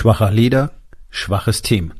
Schwacher Leader, schwaches Team.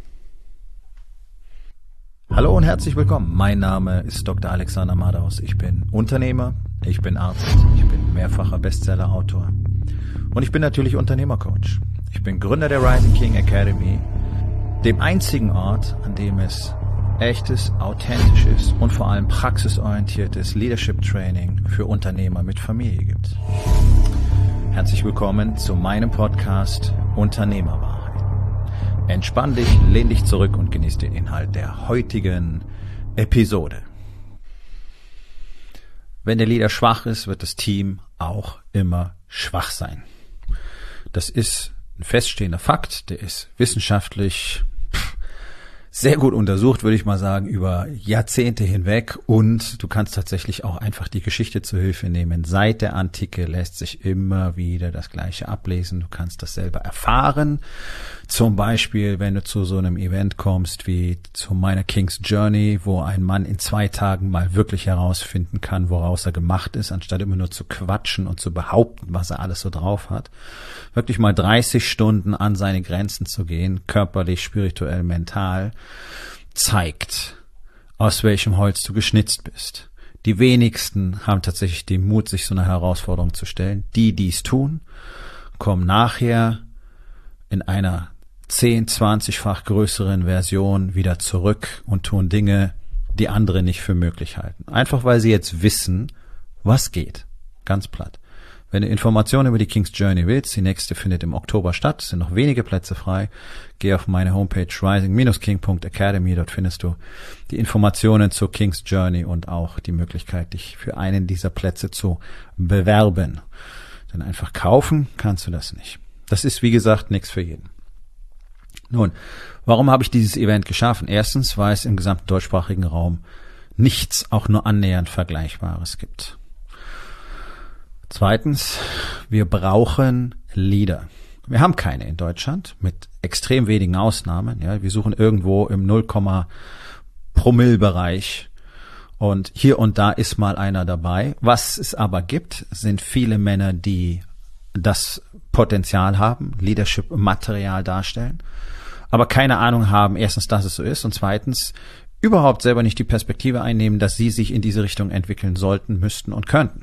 Hallo und herzlich willkommen. Mein Name ist Dr. Alexander Madaus. Ich bin Unternehmer, ich bin Arzt, ich bin mehrfacher Bestseller-Autor und ich bin natürlich Unternehmercoach. Ich bin Gründer der Rising King Academy, dem einzigen Ort, an dem es echtes, authentisches und vor allem praxisorientiertes Leadership Training für Unternehmer mit Familie gibt. Herzlich willkommen zu meinem Podcast Unternehmerwahrheit. Entspann dich, lehn dich zurück und genieß den Inhalt der heutigen Episode. Wenn der Leader schwach ist, wird das Team auch immer schwach sein. Das ist ein feststehender Fakt, der ist wissenschaftlich sehr gut untersucht, würde ich mal sagen, über Jahrzehnte hinweg, und du kannst tatsächlich auch einfach die Geschichte zur Hilfe nehmen. Seit der Antike lässt sich immer wieder das Gleiche ablesen. Du kannst das selber erfahren. Zum Beispiel, wenn du zu so einem Event kommst wie zu meiner King's Journey, wo ein Mann in 2 Tagen mal wirklich herausfinden kann, woraus er gemacht ist, anstatt immer nur zu quatschen und zu behaupten, was er alles so drauf hat. Wirklich mal 30 Stunden an seine Grenzen zu gehen, körperlich, spirituell, mental, zeigt, aus welchem Holz du geschnitzt bist. Die wenigsten haben tatsächlich den Mut, sich so eine Herausforderung zu stellen. Die, die es tun, kommen nachher in einer 10-, 20-fach größeren Version wieder zurück und tun Dinge, die andere nicht für möglich halten. Einfach weil sie jetzt wissen, was geht. Ganz platt. Wenn du Informationen über die King's Journey willst, die nächste findet im Oktober statt, es sind noch wenige Plätze frei. Geh auf meine Homepage rising-king.academy, dort findest du die Informationen zur King's Journey und auch die Möglichkeit, dich für einen dieser Plätze zu bewerben. Denn einfach kaufen kannst du das nicht. Das ist, wie gesagt, nichts für jeden. Nun, warum habe ich dieses Event geschaffen? Erstens, weil es im gesamten deutschsprachigen Raum nichts, auch nur annähernd Vergleichbares gibt. Zweitens, wir brauchen Leader. Wir haben keine in Deutschland, mit extrem wenigen Ausnahmen. Ja, wir suchen irgendwo im 0,Promille-Bereich und hier und da ist mal einer dabei. Was es aber gibt, sind viele Männer, die das Potenzial haben, Leadership-Material darstellen, aber keine Ahnung haben, erstens, dass es so ist, und zweitens, überhaupt selber nicht die Perspektive einnehmen, dass sie sich in diese Richtung entwickeln sollten, müssten und könnten.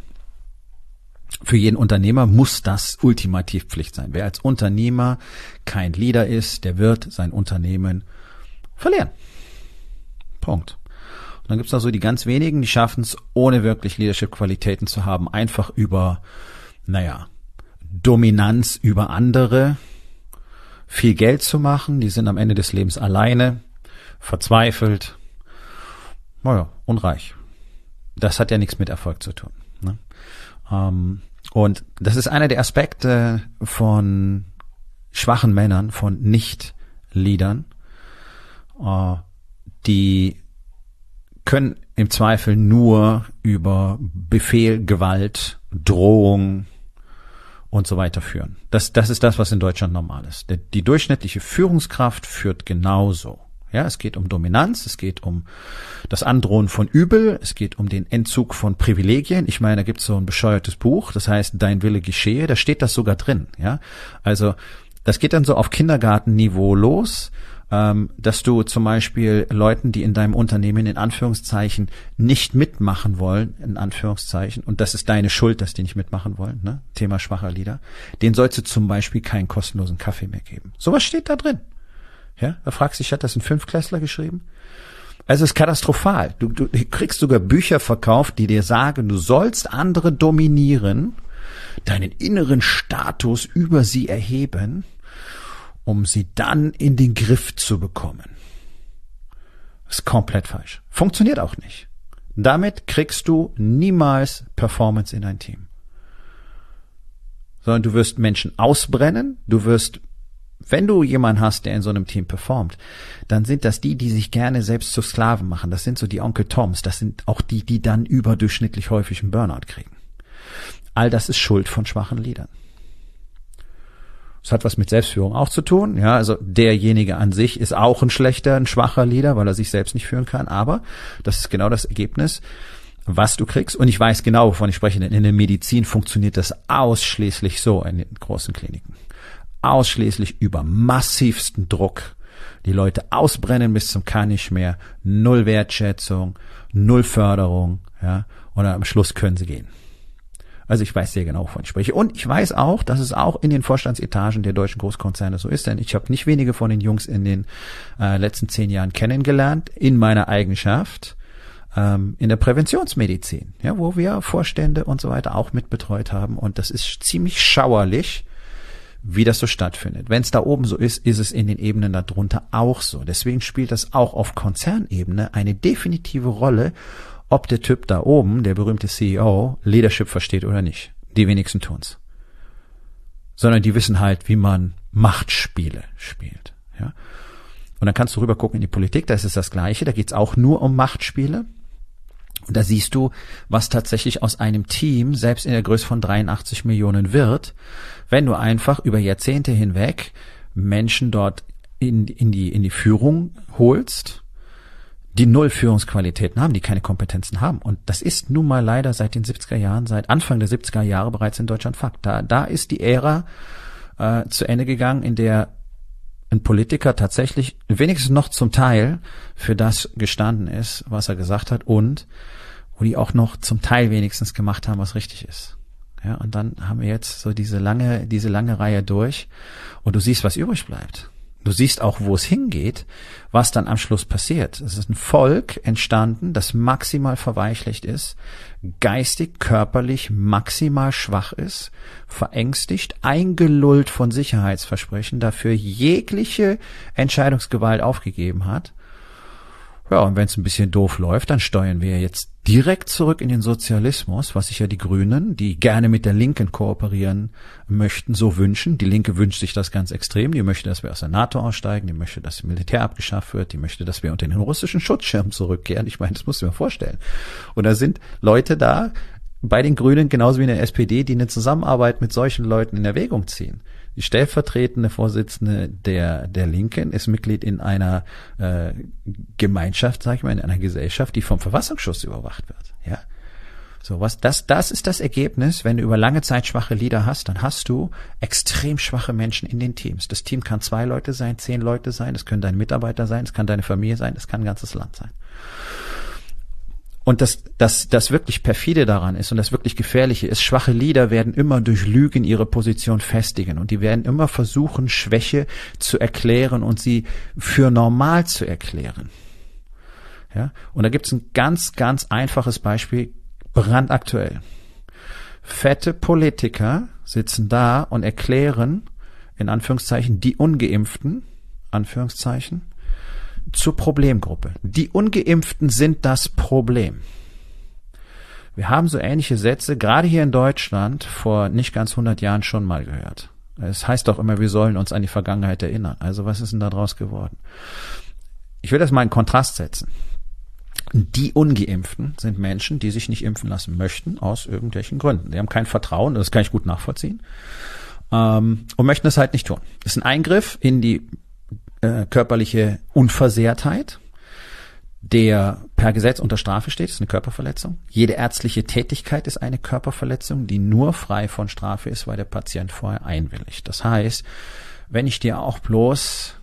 Für jeden Unternehmer muss das ultimativ Pflicht sein. Wer als Unternehmer kein Leader ist, der wird sein Unternehmen verlieren. Punkt. Und dann gibt es da so die ganz wenigen, die schaffen es, ohne wirklich Leadership-Qualitäten zu haben, einfach über, Dominanz über andere, viel Geld zu machen. Die sind am Ende des Lebens alleine, verzweifelt, und reich. Das hat ja nichts mit Erfolg zu tun, ne? Und das ist einer der Aspekte von schwachen Männern, von Nicht-Leadern. Die können im Zweifel nur über Befehl, Gewalt, Drohung und so weiter führen. Das ist das, was in Deutschland normal ist. Die durchschnittliche Führungskraft führt genauso. Ja, es geht um Dominanz, es geht um das Androhen von Übel, es geht um den Entzug von Privilegien. Ich meine, da gibt's so ein bescheuertes Buch, das heißt Dein Wille geschehe, da steht das sogar drin. Ja, also das geht dann so auf Kindergartenniveau los, dass du zum Beispiel Leuten, die in deinem Unternehmen in Anführungszeichen nicht mitmachen wollen, in Anführungszeichen, und das ist deine Schuld, dass die nicht mitmachen wollen, ne? Thema schwacher Leader, denen sollst du zum Beispiel keinen kostenlosen Kaffee mehr geben. Sowas steht da drin. Ja, da fragst du dich, hat das ein 5-Klässler geschrieben? Also es ist katastrophal. Du kriegst sogar Bücher verkauft, die dir sagen, du sollst andere dominieren, deinen inneren Status über sie erheben, um sie dann in den Griff zu bekommen. Das ist komplett falsch. Funktioniert auch nicht. Damit kriegst du niemals Performance in dein Team. Sondern du wirst Menschen ausbrennen, wenn du jemanden hast, der in so einem Team performt, dann sind das die sich gerne selbst zu Sklaven machen. Das sind so die Onkel Toms. Das sind auch die dann überdurchschnittlich häufig einen Burnout kriegen. All das ist Schuld von schwachen Leadern. Das hat was mit Selbstführung auch zu tun. Ja, also derjenige an sich ist auch ein schwacher Leader, weil er sich selbst nicht führen kann. Aber das ist genau das Ergebnis, was du kriegst. Und ich weiß genau, wovon ich spreche, denn in der Medizin funktioniert das ausschließlich so in den großen Kliniken. ausschließlich über massivsten Druck die Leute ausbrennen bis zum kann nicht mehr, null Wertschätzung, null Förderung, ja, und am Schluss können sie gehen. Also ich weiß sehr genau, wovon ich spreche. Und ich weiß auch, dass es auch in den Vorstandsetagen der deutschen Großkonzerne so ist, denn ich habe nicht wenige von den Jungs in den letzten 10 Jahren kennengelernt, in meiner Eigenschaft, in der Präventionsmedizin, ja, wo wir Vorstände und so weiter auch mitbetreut haben. Und das ist ziemlich schauerlich, wie das so stattfindet. Wenn es da oben so ist, ist es in den Ebenen darunter auch so. Deswegen spielt das auch auf Konzernebene eine definitive Rolle, ob der Typ da oben, der berühmte CEO, Leadership versteht oder nicht. Die wenigsten tun's. Sondern die wissen halt, wie man Machtspiele spielt. Ja? Und dann kannst du rüber gucken in die Politik, da ist es das Gleiche, da geht's auch nur um Machtspiele. Und da siehst du, was tatsächlich aus einem Team, selbst in der Größe von 83 Millionen wird, wenn du einfach über Jahrzehnte hinweg Menschen dort in die Führung holst, die null Führungsqualitäten haben, die keine Kompetenzen haben. Und das ist nun mal leider seit den 70er Jahren, seit Anfang der 70er Jahre bereits in Deutschland Fakt. Da ist die Ära zu Ende gegangen, in der ein Politiker tatsächlich wenigstens noch zum Teil für das gestanden ist, was er gesagt hat und wo die auch noch zum Teil wenigstens gemacht haben, was richtig ist. Ja, und dann haben wir jetzt so diese lange Reihe durch und du siehst, was übrig bleibt. Du siehst auch, wo es hingeht, was dann am Schluss passiert. Es ist ein Volk entstanden, das maximal verweichlicht ist, geistig, körperlich maximal schwach ist, verängstigt, eingelullt von Sicherheitsversprechen, dafür jegliche Entscheidungsgewalt aufgegeben hat. Ja, und wenn es ein bisschen doof läuft, dann steuern wir jetzt direkt zurück in den Sozialismus, was sich ja die Grünen, die gerne mit der Linken kooperieren möchten, so wünschen. Die Linke wünscht sich das ganz extrem. Die möchte, dass wir aus der NATO aussteigen. Die möchte, dass das Militär abgeschafft wird. Die möchte, dass wir unter den russischen Schutzschirm zurückkehren. Ich meine, das musst du mir vorstellen. Und da sind Leute da bei den Grünen, genauso wie in der SPD, die eine Zusammenarbeit mit solchen Leuten in Erwägung ziehen. Die stellvertretende Vorsitzende der Linken ist Mitglied in einer Gemeinschaft, sag ich mal, in einer Gesellschaft, die vom Verfassungsschutz überwacht wird. Ja, so was. Das ist das Ergebnis, wenn du über lange Zeit schwache Leader hast, dann hast du extrem schwache Menschen in den Teams. Das Team kann 2 Leute sein, 10 Leute sein, es können deine Mitarbeiter sein, es kann deine Familie sein, es kann ein ganzes Land sein. Und das wirklich perfide daran ist und das wirklich Gefährliche ist, schwache Leader werden immer durch Lügen ihre Position festigen und die werden immer versuchen, Schwäche zu erklären und sie für normal zu erklären. Ja? Und da gibt's ein ganz, ganz einfaches Beispiel, brandaktuell. Fette Politiker sitzen da und erklären, in Anführungszeichen, die Ungeimpften, Anführungszeichen, zur Problemgruppe. Die Ungeimpften sind das Problem. Wir haben so ähnliche Sätze, gerade hier in Deutschland, vor nicht ganz 100 Jahren schon mal gehört. Es heißt doch immer, wir sollen uns an die Vergangenheit erinnern. Also was ist denn da draus geworden? Ich will das mal in Kontrast setzen. Die Ungeimpften sind Menschen, die sich nicht impfen lassen möchten, aus irgendwelchen Gründen. Die haben kein Vertrauen, das kann ich gut nachvollziehen, und möchten es halt nicht tun. Das ist ein Eingriff in die körperliche Unversehrtheit, der per Gesetz unter Strafe steht, ist eine Körperverletzung. Jede ärztliche Tätigkeit ist eine Körperverletzung, die nur frei von Strafe ist, weil der Patient vorher einwilligt. Das heißt, wenn ich dir auch bloß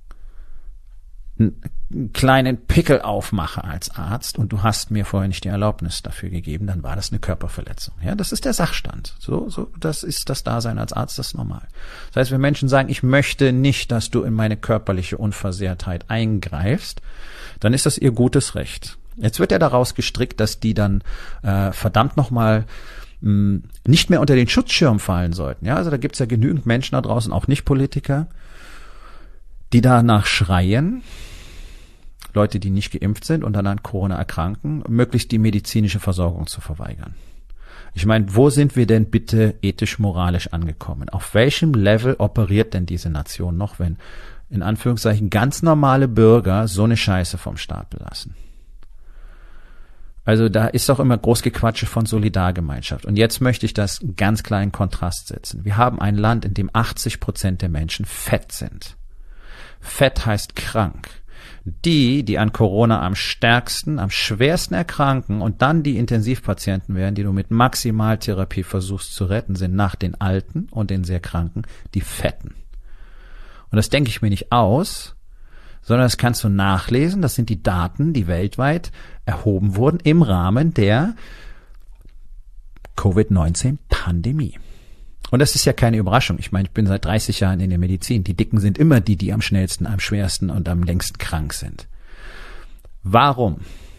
einen kleinen Pickel aufmache als Arzt und du hast mir vorher nicht die Erlaubnis dafür gegeben, dann war das eine Körperverletzung. Ja, das ist der Sachstand. So, das ist das Dasein als Arzt, das ist normal. Das heißt, wenn Menschen sagen, ich möchte nicht, dass du in meine körperliche Unversehrtheit eingreifst, dann ist das ihr gutes Recht. Jetzt wird ja daraus gestrickt, dass die dann verdammt nochmal nicht mehr unter den Schutzschirm fallen sollten. Ja, also da gibt's ja genügend Menschen da draußen, auch nicht Politiker, die danach schreien, Leute, die nicht geimpft sind und dann an Corona erkranken, möglichst die medizinische Versorgung zu verweigern. Ich meine, wo sind wir denn bitte ethisch-moralisch angekommen? Auf welchem Level operiert denn diese Nation noch, wenn in Anführungszeichen ganz normale Bürger so eine Scheiße vom Stapel lassen? Also da ist doch immer Großgequatsche von Solidargemeinschaft. Und jetzt möchte ich das ganz klar in Kontrast setzen. Wir haben ein Land, in dem 80% der Menschen fett sind. Fett heißt krank. Die an Corona am stärksten, am schwersten erkranken und dann die Intensivpatienten werden, die du mit Maximaltherapie versuchst zu retten, sind nach den Alten und den sehr Kranken die Fetten. Und das denke ich mir nicht aus, sondern das kannst du nachlesen. Das sind die Daten, die weltweit erhoben wurden im Rahmen der Covid-19-Pandemie. Und das ist ja keine Überraschung. Ich meine, ich bin seit 30 Jahren in der Medizin. Die Dicken sind immer die, die am schnellsten, am schwersten und am längsten krank sind. Warum?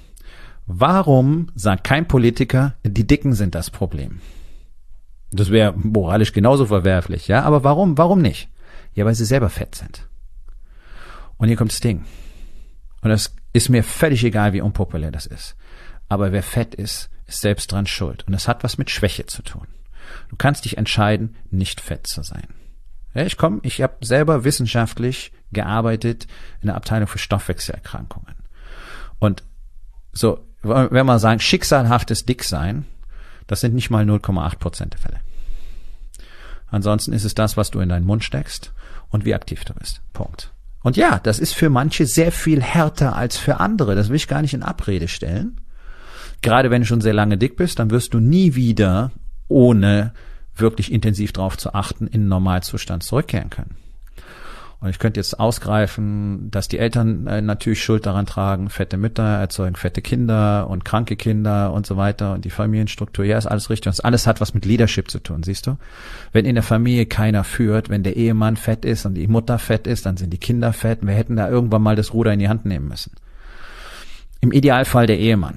Warum sagt kein Politiker, die Dicken sind das Problem? Das wäre moralisch genauso verwerflich, ja? Aber warum? Warum nicht? Ja, weil sie selber fett sind. Und hier kommt das Ding. Und das ist mir völlig egal, wie unpopulär das ist. Aber wer fett ist, ist selbst dran schuld. Und das hat was mit Schwäche zu tun. Du kannst dich entscheiden, nicht fett zu sein. Ja, ich habe selber wissenschaftlich gearbeitet in der Abteilung für Stoffwechselerkrankungen. Und so, wenn man sagen, schicksalhaftes Dicksein, das sind nicht mal 0,8% der Fälle. Ansonsten ist es das, was du in deinen Mund steckst und wie aktiv du bist. Punkt. Und ja, das ist für manche sehr viel härter als für andere. Das will ich gar nicht in Abrede stellen. Gerade wenn du schon sehr lange dick bist, dann wirst du nie wieder, ohne wirklich intensiv drauf zu achten, in den Normalzustand zurückkehren können. Und ich könnte jetzt ausgreifen, dass die Eltern natürlich Schuld daran tragen. Fette Mütter erzeugen fette Kinder und kranke Kinder und so weiter. Und die Familienstruktur, ja, ist alles richtig. Und das alles hat was mit Leadership zu tun, siehst du? Wenn in der Familie keiner führt, wenn der Ehemann fett ist und die Mutter fett ist, dann sind die Kinder fett. Und wir hätten da irgendwann mal das Ruder in die Hand nehmen müssen. Im Idealfall der Ehemann.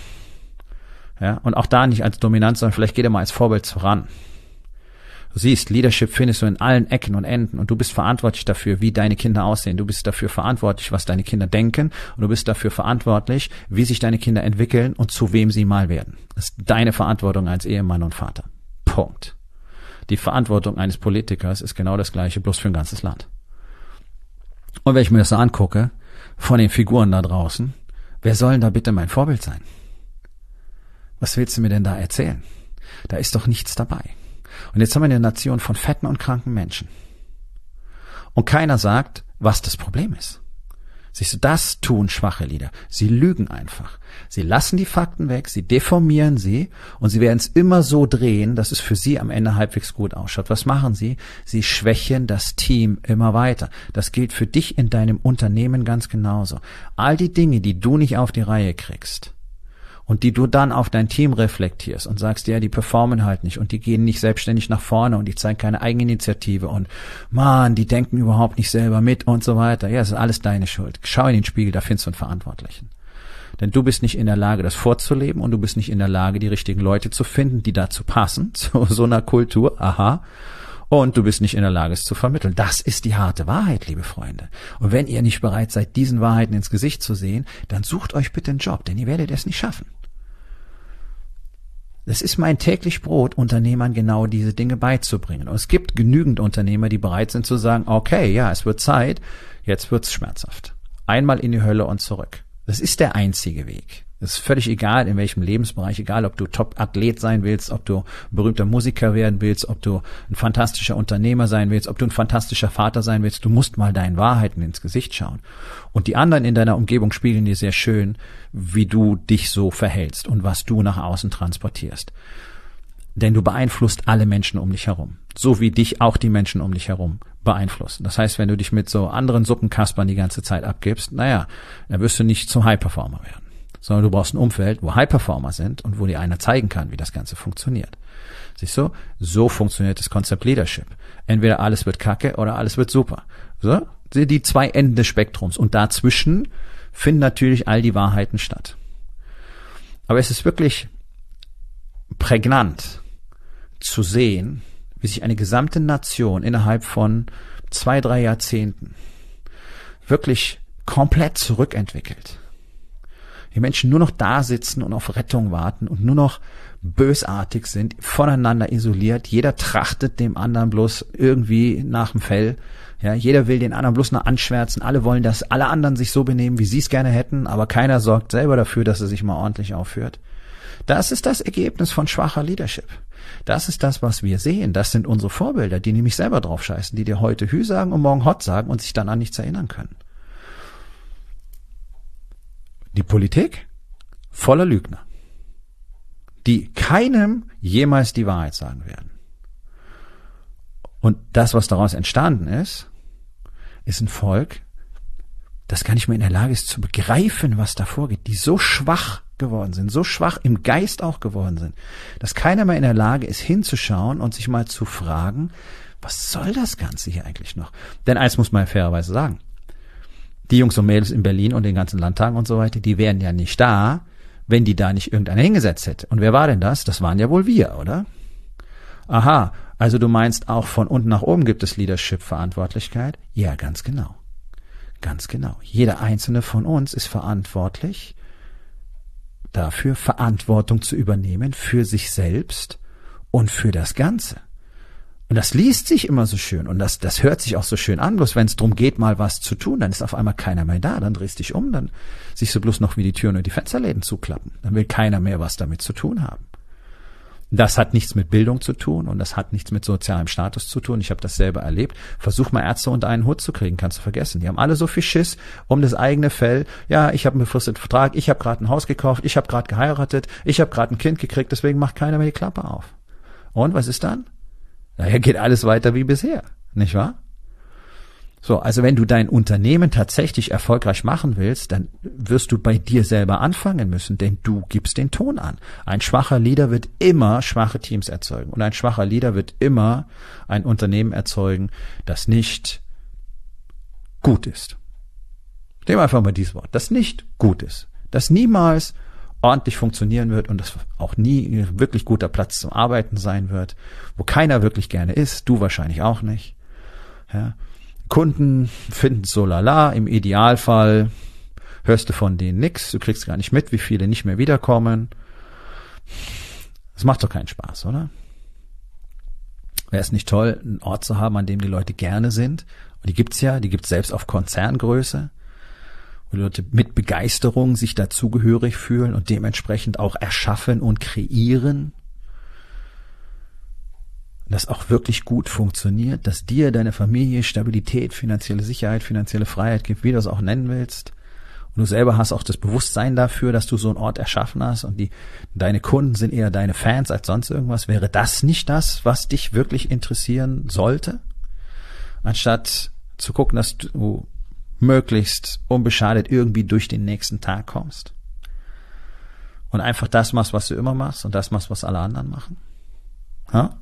Ja, und auch da nicht als Dominanz, sondern vielleicht geht er mal als Vorbild voran. Du siehst, Leadership findest du in allen Ecken und Enden und du bist verantwortlich dafür, wie deine Kinder aussehen. Du bist dafür verantwortlich, was deine Kinder denken und du bist dafür verantwortlich, wie sich deine Kinder entwickeln und zu wem sie mal werden. Das ist deine Verantwortung als Ehemann und Vater. Punkt. Die Verantwortung eines Politikers ist genau das Gleiche, bloß für ein ganzes Land. Und wenn ich mir das so angucke, von den Figuren da draußen, wer soll denn da bitte mein Vorbild sein? Was willst du mir denn da erzählen? Da ist doch nichts dabei. Und jetzt haben wir eine Nation von fetten und kranken Menschen. Und keiner sagt, was das Problem ist. Siehst du, das tun schwache Lieder. Sie lügen einfach. Sie lassen die Fakten weg, sie deformieren sie und sie werden es immer so drehen, dass es für sie am Ende halbwegs gut ausschaut. Was machen sie? Sie schwächen das Team immer weiter. Das gilt für dich in deinem Unternehmen ganz genauso. All die Dinge, die du nicht auf die Reihe kriegst, und die du dann auf dein Team reflektierst und sagst, ja, die performen halt nicht und die gehen nicht selbstständig nach vorne und die zeigen keine Eigeninitiative und man, die denken überhaupt nicht selber mit und so weiter. Ja, das ist alles deine Schuld. Schau in den Spiegel, da findest du einen Verantwortlichen. Denn du bist nicht in der Lage, das vorzuleben und du bist nicht in der Lage, die richtigen Leute zu finden, die dazu passen, zu so einer Kultur, aha. Und du bist nicht in der Lage, es zu vermitteln. Das ist die harte Wahrheit, liebe Freunde. Und wenn ihr nicht bereit seid, diesen Wahrheiten ins Gesicht zu sehen, dann sucht euch bitte einen Job, denn ihr werdet es nicht schaffen. Es ist mein täglich Brot, Unternehmern genau diese Dinge beizubringen. Und es gibt genügend Unternehmer, die bereit sind zu sagen, okay, ja, es wird Zeit, jetzt wird's schmerzhaft. Einmal in die Hölle und zurück. Das ist der einzige Weg. Es ist völlig egal, in welchem Lebensbereich, egal, ob du Top-Athlet sein willst, ob du ein berühmter Musiker werden willst, ob du ein fantastischer Unternehmer sein willst, ob du ein fantastischer Vater sein willst, du musst mal deinen Wahrheiten ins Gesicht schauen. Und die anderen in deiner Umgebung spiegeln dir sehr schön, wie du dich so verhältst und was du nach außen transportierst. Denn du beeinflusst alle Menschen um dich herum, so wie dich auch die Menschen um dich herum beeinflussen. Das heißt, wenn du dich mit so anderen Suppenkaspern die ganze Zeit abgibst, naja, dann wirst du nicht zum High-Performer werden. Sondern du brauchst ein Umfeld, wo High-Performer sind und wo dir einer zeigen kann, wie das Ganze funktioniert. Siehst du? So funktioniert das Konzept Leadership. Entweder alles wird kacke oder alles wird super. So? Die zwei Enden des Spektrums. Und dazwischen finden natürlich all die Wahrheiten statt. Aber es ist wirklich prägnant zu sehen, wie sich eine gesamte Nation innerhalb von 2-3 Jahrzehnten wirklich komplett zurückentwickelt. Die Menschen nur noch da sitzen und auf Rettung warten und nur noch bösartig sind, voneinander isoliert. Jeder trachtet dem anderen bloß irgendwie nach dem Fell. Ja, jeder will den anderen bloß noch anschwärzen. Alle wollen, dass alle anderen sich so benehmen, wie sie es gerne hätten, aber keiner sorgt selber dafür, dass er sich mal ordentlich aufführt. Das ist das Ergebnis von schwacher Leadership. Das ist das, was wir sehen. Das sind unsere Vorbilder, die nämlich selber drauf scheißen, die dir heute Hü sagen und morgen Hot sagen und sich dann an nichts erinnern können. Die Politik voller Lügner, die keinem jemals die Wahrheit sagen werden. Und das, was daraus entstanden ist, ist ein Volk, das gar nicht mehr in der Lage ist zu begreifen, was da vorgeht, die so schwach geworden sind, so schwach im Geist auch geworden sind, dass keiner mehr in der Lage ist, hinzuschauen und sich mal zu fragen, was soll das Ganze hier eigentlich noch? Denn eins muss man fairerweise sagen, die Jungs und Mädels in Berlin und den ganzen Landtagen und so weiter, die wären ja nicht da, wenn die da nicht irgendeiner hingesetzt hätte. Und wer war denn das? Das waren ja wohl wir, oder? Aha, also du meinst, auch von unten nach oben gibt es Leadership-Verantwortlichkeit? Ja, ganz genau. Ganz genau. Jeder einzelne von uns ist verantwortlich dafür, Verantwortung zu übernehmen für sich selbst und für das Ganze. Und das liest sich immer so schön und das hört sich auch so schön an, bloß wenn es darum geht, mal was zu tun, dann ist auf einmal keiner mehr da, dann drehst dich um, dann siehst du bloß noch, wie die Türen und die Fensterläden zuklappen. Dann will keiner mehr was damit zu tun haben. Das hat nichts mit Bildung zu tun und das hat nichts mit sozialem Status zu tun. Ich habe das selber erlebt. Versuch mal Ärzte unter einen Hut zu kriegen, kannst du vergessen. Die haben alle so viel Schiss um das eigene Fell. Ja, ich habe einen befristeten Vertrag, ich habe gerade ein Haus gekauft, ich habe gerade geheiratet, ich habe gerade ein Kind gekriegt, deswegen macht keiner mehr die Klappe auf. Und was ist dann? Daher geht alles weiter wie bisher, nicht wahr? So, also wenn du dein Unternehmen tatsächlich erfolgreich machen willst, dann wirst du bei dir selber anfangen müssen, denn du gibst den Ton an. Ein schwacher Leader wird immer schwache Teams erzeugen und ein schwacher Leader wird immer ein Unternehmen erzeugen, das nicht gut ist. Nehmen wir einfach mal dieses Wort, das nicht gut ist, das niemals ordentlich funktionieren wird und das auch nie ein wirklich guter Platz zum Arbeiten sein wird, wo keiner wirklich gerne ist, du wahrscheinlich auch nicht, ja. Kunden finden es so lala, im Idealfall hörst du von denen nix, du kriegst gar nicht mit, wie viele nicht mehr wiederkommen. Das macht doch keinen Spaß, oder? Wäre es nicht toll, einen Ort zu haben, an dem die Leute gerne sind? Und die gibt's selbst auf Konzerngröße, wo die Leute mit Begeisterung sich dazugehörig fühlen und dementsprechend auch erschaffen und kreieren. Das auch wirklich gut funktioniert, dass dir, deine Familie Stabilität, finanzielle Sicherheit, finanzielle Freiheit gibt, wie du es auch nennen willst. Und du selber hast auch das Bewusstsein dafür, dass du so einen Ort erschaffen hast und deine Kunden sind eher deine Fans als sonst irgendwas. Wäre das nicht das, was dich wirklich interessieren sollte? Anstatt zu gucken, dass du möglichst unbeschadet irgendwie durch den nächsten Tag kommst und einfach das machst, was du immer machst und das machst, was alle anderen machen. Ha?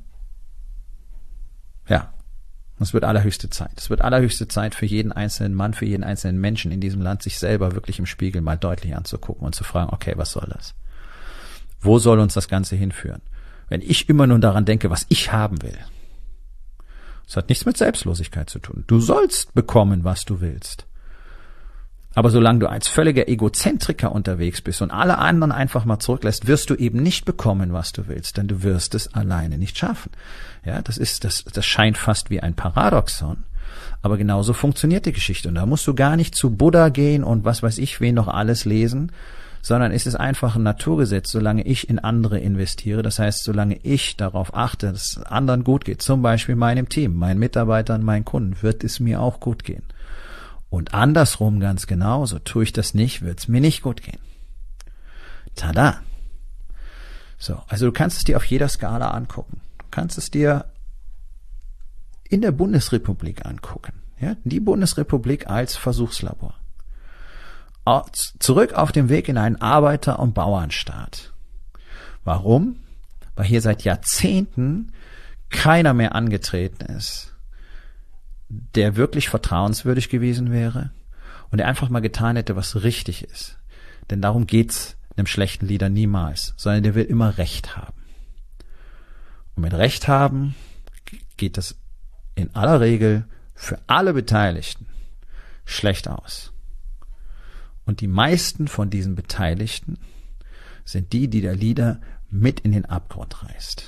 Ja, es wird allerhöchste Zeit. Es wird allerhöchste Zeit für jeden einzelnen Mann, für jeden einzelnen Menschen in diesem Land, sich selber wirklich im Spiegel mal deutlich anzugucken und zu fragen, okay, was soll das? Wo soll uns das Ganze hinführen? Wenn ich immer nur daran denke, was ich haben will. Das hat nichts mit Selbstlosigkeit zu tun. Du sollst bekommen, was du willst. Aber solange du als völliger Egozentriker unterwegs bist und alle anderen einfach mal zurücklässt, wirst du eben nicht bekommen, was du willst, denn du wirst es alleine nicht schaffen. Ja, das scheint fast wie ein Paradoxon, aber genauso funktioniert die Geschichte. Und da musst du gar nicht zu Buddha gehen und was weiß ich, wen noch alles lesen, sondern es ist einfach ein Naturgesetz, solange ich in andere investiere, das heißt, solange ich darauf achte, dass es anderen gut geht, zum Beispiel meinem Team, meinen Mitarbeitern, meinen Kunden, wird es mir auch gut gehen. Und andersrum ganz genauso, tue ich das nicht, wird es mir nicht gut gehen. Tada! So, also du kannst es dir auf jeder Skala angucken. Du kannst es dir in der Bundesrepublik angucken. Ja, die Bundesrepublik als Versuchslabor. Zurück auf dem Weg in einen Arbeiter- und Bauernstaat. Warum? Weil hier seit Jahrzehnten keiner mehr angetreten ist, der wirklich vertrauenswürdig gewesen wäre und der einfach mal getan hätte, was richtig ist. Denn darum geht's einem schlechten Leader niemals, sondern der will immer Recht haben. Und mit Recht haben geht das in aller Regel für alle Beteiligten schlecht aus. Und die meisten von diesen Beteiligten sind die der Leader mit in den Abgrund reißt.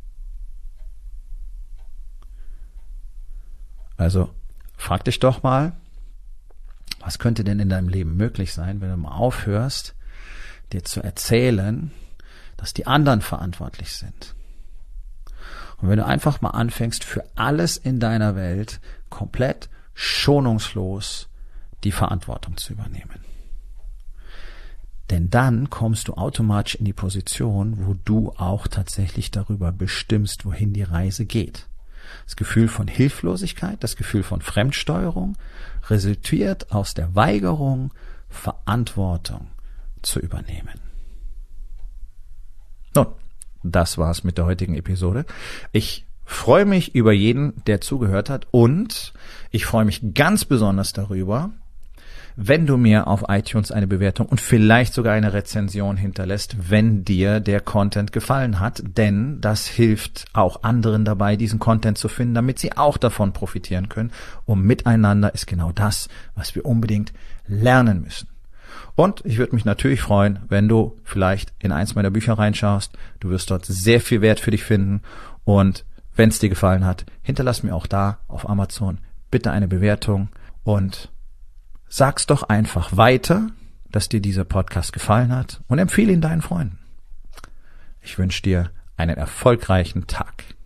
Also frag dich doch mal, was könnte denn in deinem Leben möglich sein, wenn du mal aufhörst, dir zu erzählen, dass die anderen verantwortlich sind. Und wenn du einfach mal anfängst, für alles in deiner Welt komplett schonungslos die Verantwortung zu übernehmen. Denn dann kommst du automatisch in die Position, wo du auch tatsächlich darüber bestimmst, wohin die Reise geht. Das Gefühl von Hilflosigkeit, das Gefühl von Fremdsteuerung resultiert aus der Weigerung, Verantwortung zu übernehmen. Nun, das war's mit der heutigen Episode. Ich freue mich über jeden, der zugehört hat, und ich freue mich ganz besonders darüber, wenn du mir auf iTunes eine Bewertung und vielleicht sogar eine Rezension hinterlässt, wenn dir der Content gefallen hat, denn das hilft auch anderen dabei, diesen Content zu finden, damit sie auch davon profitieren können. Und miteinander ist genau das, was wir unbedingt lernen müssen. Und ich würde mich natürlich freuen, wenn du vielleicht in eins meiner Bücher reinschaust. Du wirst dort sehr viel Wert für dich finden, und wenn es dir gefallen hat, hinterlass mir auch da auf Amazon bitte eine Bewertung und sag's doch einfach weiter, dass dir dieser Podcast gefallen hat, und empfehle ihn deinen Freunden. Ich wünsche dir einen erfolgreichen Tag.